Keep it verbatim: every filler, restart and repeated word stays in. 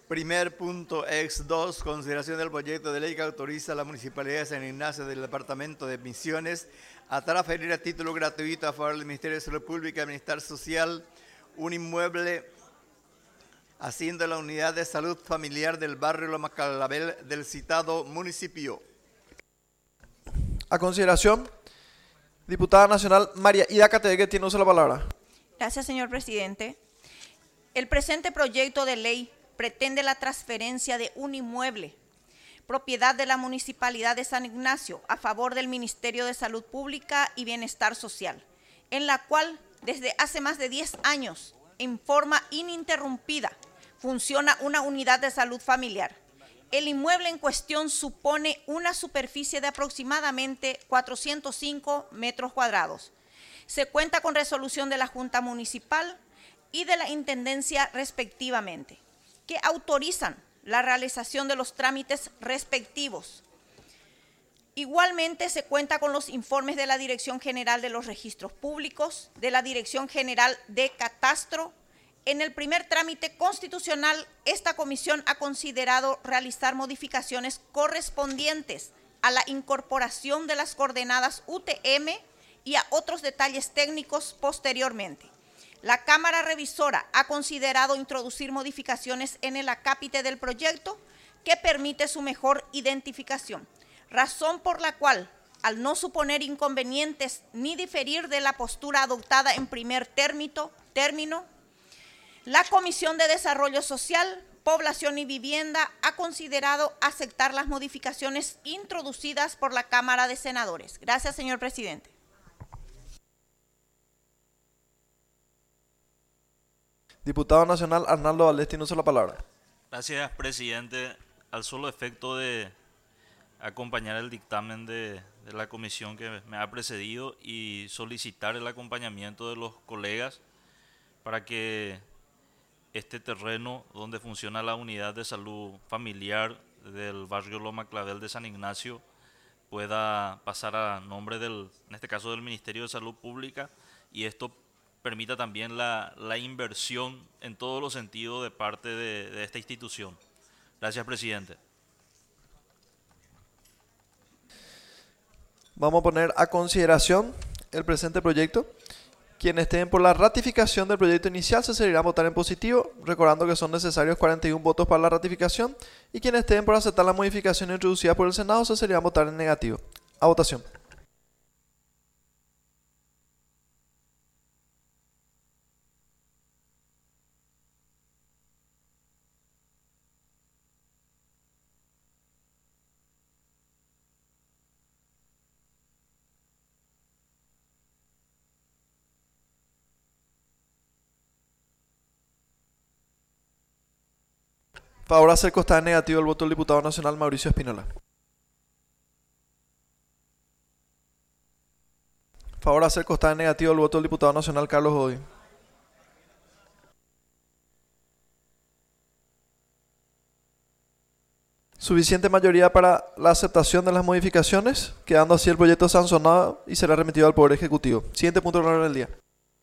Primer punto, ex dos, consideración del proyecto de ley que autoriza a la Municipalidad de San Ignacio del Departamento de Misiones a transferir a título gratuito a favor del Ministerio de Salud Pública y Bienestar Social un inmueble haciendo la unidad de salud familiar del barrio Loma Clavel del citado municipio. A consideración, diputada nacional María Ida Categue, tiene uso de la palabra. Gracias, señor presidente. El presente proyecto de ley pretende la transferencia de un inmueble, propiedad de la Municipalidad de San Ignacio, a favor del Ministerio de Salud Pública y Bienestar Social, en la cual desde hace más de diez años, en forma ininterrumpida, funciona una unidad de salud familiar. El inmueble en cuestión supone una superficie de aproximadamente cuatrocientos cinco metros cuadrados. Se cuenta con resolución de la Junta Municipal y de la Intendencia respectivamente, que autorizan la realización de los trámites respectivos. Igualmente se cuenta con los informes de la Dirección General de los Registros Públicos, de la Dirección General de Catastro. En el primer trámite constitucional, esta comisión ha considerado realizar modificaciones correspondientes a la incorporación de las coordenadas U T M y a otros detalles técnicos posteriormente. La Cámara Revisora ha considerado introducir modificaciones en el acápite del proyecto que permite su mejor identificación, razón por la cual, al no suponer inconvenientes ni diferir de la postura adoptada en primer término, término, la Comisión de Desarrollo Social, Población y Vivienda ha considerado aceptar las modificaciones introducidas por la Cámara de Senadores. Gracias, señor presidente. Diputado nacional Arnaldo Valdés, tiene uso de la palabra. Gracias, presidente. Al solo efecto de acompañar el dictamen de, de la comisión que me ha precedido y solicitar el acompañamiento de los colegas para que este terreno donde funciona la unidad de salud familiar del barrio Loma Clavel de San Ignacio pueda pasar a nombre del, en este caso del Ministerio de Salud Pública, y esto permita también la, la inversión en todos los sentidos de parte de, de esta institución. Gracias, presidente. Vamos a poner a consideración el presente proyecto. Quienes estén por la ratificación del proyecto inicial se seguirán a votar en positivo, recordando que son necesarios cuarenta y uno votos para la ratificación, y quienes estén por aceptar la modificación introducida por el Senado se seguirán a votar en negativo. A votación. Favor hacer constar en negativo el voto del diputado nacional Mauricio Espinola. Favor hacer constar en negativo el voto del diputado nacional Carlos Godoy. Suficiente mayoría para la aceptación de las modificaciones, quedando así el proyecto sancionado y será remitido al Poder Ejecutivo. Siguiente punto del orden del día.